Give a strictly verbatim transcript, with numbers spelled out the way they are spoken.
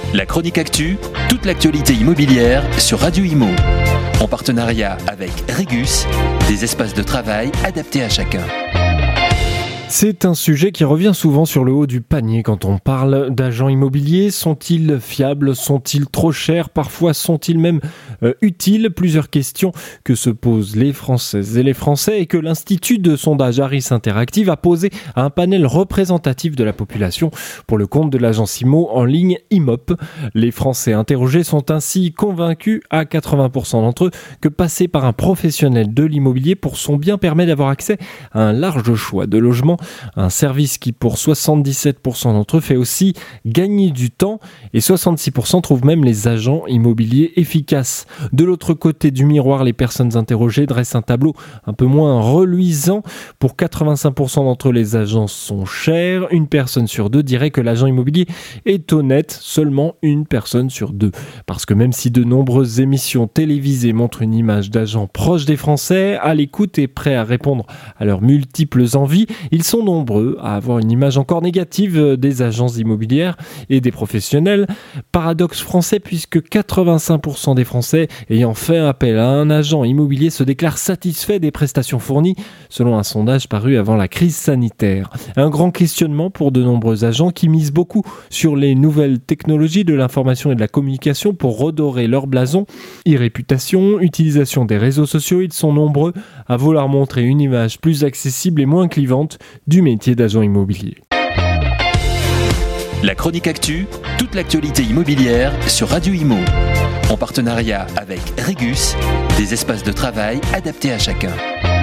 La chronique actu, toute l'actualité immobilière sur Radio Imo. En partenariat avec Regus, des espaces de travail adaptés à chacun. C'est un sujet qui revient souvent sur le haut du panier quand on parle d'agents immobiliers. Sont-ils fiables? Sont-ils trop chers? Parfois sont-ils même euh, utiles? Plusieurs questions que se posent les Françaises et les Français et que l'Institut de sondage Harris Interactive a posé à un panel représentatif de la population pour le compte de l'agence Imo en ligne Imop. Les Français interrogés sont ainsi convaincus à quatre-vingts pour cent d'entre eux que passer par un professionnel de l'immobilier pour son bien permet d'avoir accès à un large choix de logements. Un service qui pour soixante-dix-sept pour cent d'entre eux fait aussi gagner du temps et soixante-six pour cent trouvent même les agents immobiliers efficaces. De l'autre côté du miroir, les personnes interrogées dressent un tableau un peu moins reluisant. Pour quatre-vingt-cinq pour cent d'entre eux, les agents sont chers. Une personne sur deux dirait que l'agent immobilier est honnête. Seulement une personne sur deux. Parce que même si de nombreuses émissions télévisées montrent une image d'agents proches des Français, à l'écoute et prêts à répondre à leurs multiples envies, ils sont nombreux à avoir une image encore négative des agences immobilières et des professionnels. Paradoxe français puisque quatre-vingt-cinq pour cent des Français ayant fait appel à un agent immobilier se déclarent satisfaits des prestations fournies selon un sondage paru avant la crise sanitaire. Un grand questionnement pour de nombreux agents qui misent beaucoup sur les nouvelles technologies de l'information et de la communication pour redorer leur blason. E-réputation, utilisation des réseaux sociaux, ils sont nombreux à vouloir montrer une image plus accessible et moins clivante du métier d'agent immobilier. La chronique actu, toute l'actualité immobilière sur Radio Imo. En partenariat avec Regus, des espaces de travail adaptés à chacun.